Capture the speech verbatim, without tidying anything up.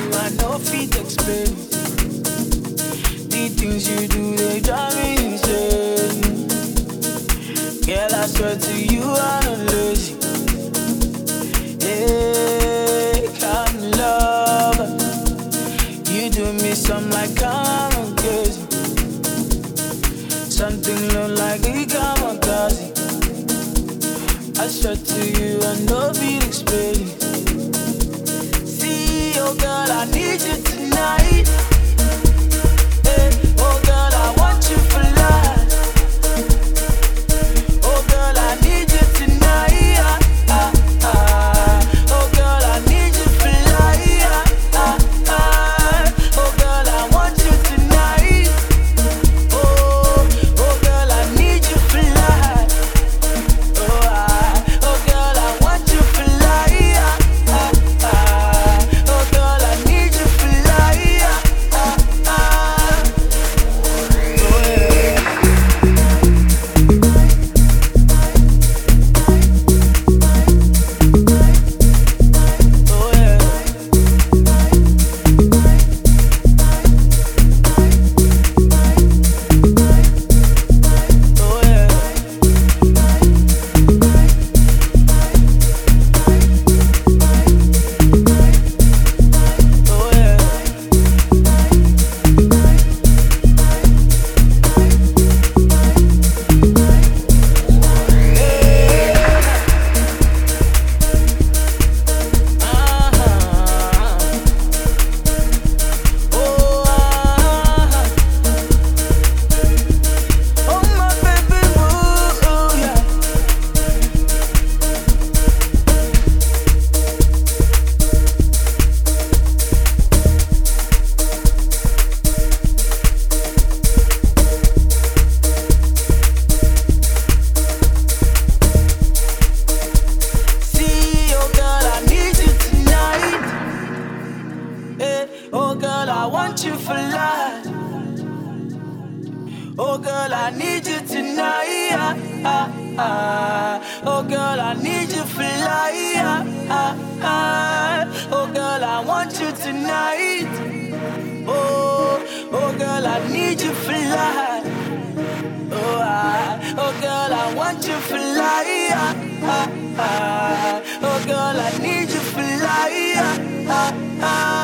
you, I know feet explain. The things you do, they drive me insane. Girl, I swear to you, I'm not lazy. Hey, come love. You do me some like I'm crazy. Something look like a kamikaze. I swear to you, I know feet explain. See, oh girl, I need you tonight. Hey, oh girl, I want you for life. Oh girl, I need you tonight. Ah, ah, ah. Oh girl, I need you for life. Ah, ah, ah. Oh girl, I want you tonight. Oh, oh girl, I need you for life. Oh, ah, oh girl, I want you for life. Ah, ah, ah. Oh girl, I need you for life. Ah, ah, ah. Oh yeah. Oh yeah. Oh yeah. Oh yeah. Uh-huh. Oh, uh-huh. Oh my baby, ooh, yeah. See, oh girl, I need you tonight. Hey, oh girl, I want you for life. Oh girl, I need you tonight. Ah, ah, ah. Oh girl, I need you for life. Ah, ah, ah. Oh girl, I want you tonight. Oh, oh girl, I need you for life. Oh, ah. Oh girl, I want you for life. Ah, ah, ah. Oh girl, I need you for life. Ah, ah, ah.